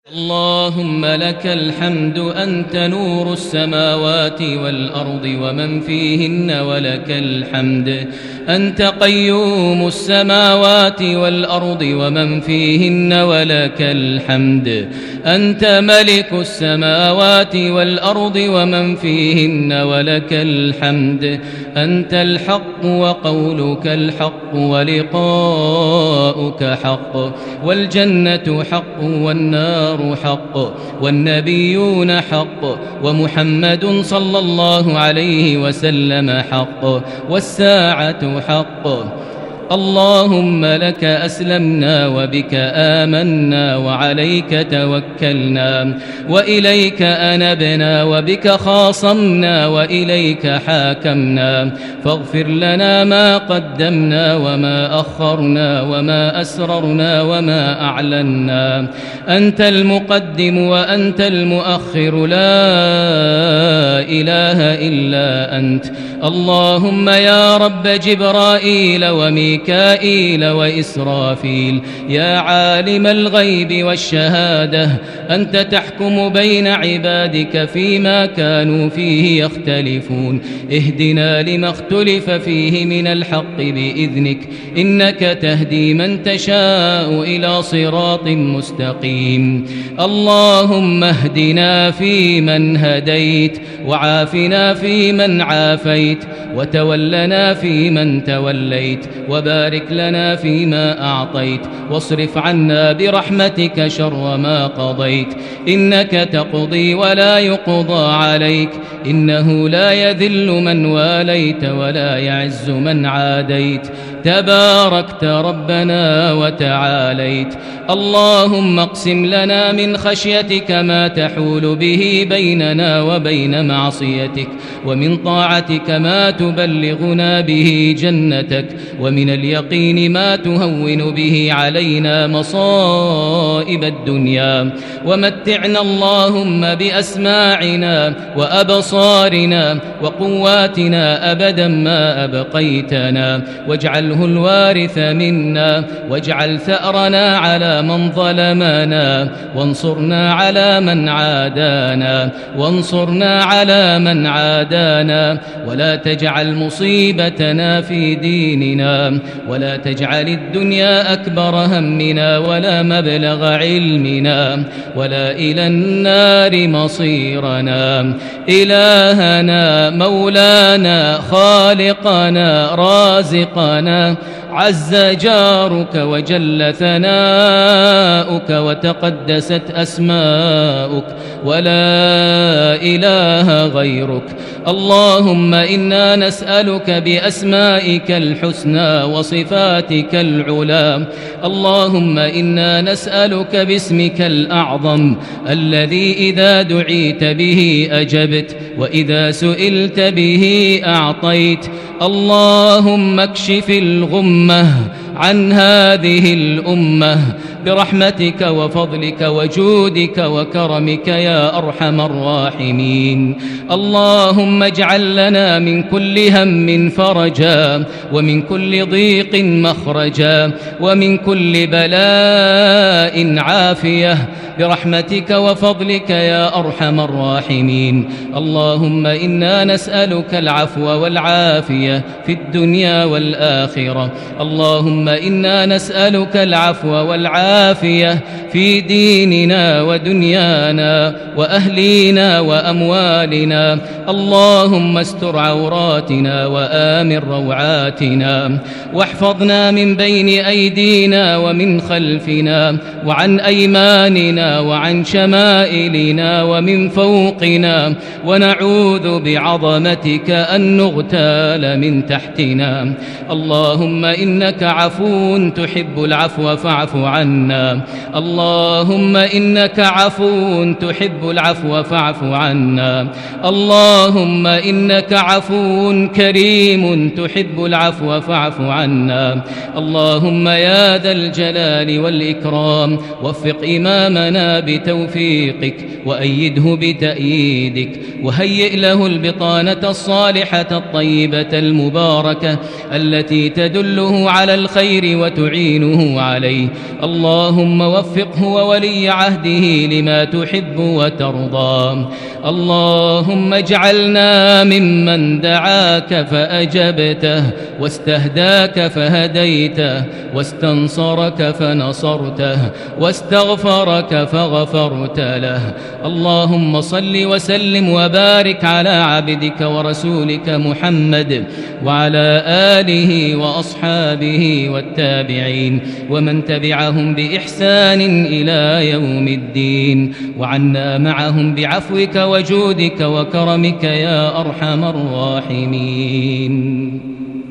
اللهم لك الحمد أنت نور السماوات والأرض ومن فيهن ولك الحمد أنت قيوم السماوات والأرض ومن فيهن ولك الحمد أنت ملك السماوات والأرض ومن فيهن ولك الحمد أنت الحق وقولك الحق ولقاؤك حق والجنة حق والنار حق والنبيون حق ومحمد صلى الله عليه وسلم حق والساعة حق. اللهم لك أسلمنا وبك آمنا وعليك توكلنا وإليك أنبنا وبك خاصمنا وإليك حاكمنا فاغفر لنا ما قدمنا وما أخرنا وما أسررنا وما أعلنا. أنت المقدم وأنت المؤخر لا إله إلا أنت. اللهم يا رب جبرائيل وميكائيل وإسرافيل يا عالم الغيب والشهادة أنت تحكم بين عبادك فيما كانوا فيه يختلفون اهدنا لما اختلف فيه من الحق بإذنك إنك تهدي من تشاء إلى صراط مستقيم. اللهم اهدنا فيمن هديت وعافنا فيمن عافيت وتولنا فيمن توليت وبارك لنا فيما أعطيت واصرف عنا برحمتك شر ما قضيت إنك تقضي ولا يقضى عليك إنه لا يذل من واليت ولا يعز من عاديت تباركت ربنا وتعاليت. اللهم اقسم لنا من خشيتك ما تحول به بيننا وبين معصيتك ومن طاعتك ما تبلغنا به جنتك ومن اليقين ما تهون به علينا مصائب الدنيا ومتعنا اللهم بأسماعنا وأبصارنا وقواتنا أبدا ما أبقيتنا واجعله الوارث منا واجعل ثأرنا على من ظلمنا وانصرنا على من عادانا ولا تجعل مصيبتنا في ديننا ولا تجعل الدنيا أكبر همنا ولا مبلغ علمنا ولا إلى النار مصيرنا. إلهنا مولانا خالقنا رازقنا عز جارك وجل ثناؤك وتقدست أسماؤك ولا إله غيرك. اللهم إنا نسألك بأسمائك الحسنى وصفاتك العلى. اللهم إنا نسألك باسمك الأعظم الذي إذا دعيت به أجبت وإذا سئلت به أعطيت. اللهم اكشف الغمة عن هذه الأمة برحمتك وفضلك وجودك وكرمك يا أرحم الراحمين. اللهم اجعل لنا من كل هم فرجا ومن كل ضيق مخرجا ومن كل بلاء عافية برحمتك وفضلك يا أرحم الراحمين. اللهم إنا نسألك العفو والعافية في الدنيا والآخرة. اللهم إنا نسألك العفو والعافية في ديننا ودنيانا وأهلينا وأموالنا. اللهم استر عوراتنا وآمن روعاتنا واحفظنا من بين أيدينا ومن خلفنا وعن أيماننا وعن شمائلنا ومن فوقنا ونعوذ بعظمتك أن نغتال من تحتنا. اللهم إنك عفو تحب العفو فاعف عنا. اللهم إنك عفو تحب العفو فاعف عنا. اللهم إنك عفو كريم تحب العفو فاعف عنا. اللهم يا ذا الجلال والإكرام وفق إمامنا بتوفيقك وأيده بتأييدك وهيئ له البطانة الصالحة الطيبة المباركة التي تدله على الخير الخير وتعينه عليه. اللهم وفقه وولي عهده لما تحب وترضى. اللهم اجعلنا ممن دعاك فأجبته، واستهداك فهديته، واستنصرك فنصرته، واستغفرك فغفرت له. اللهم صل وسلم وبارك على عبدك ورسولك محمد وعلى آله وأصحابه والتابعين ومن تبعهم بإحسان إلى يوم الدين، وعنا معهم بعفوك وجودك وكرمك يا أرحم الراحمين.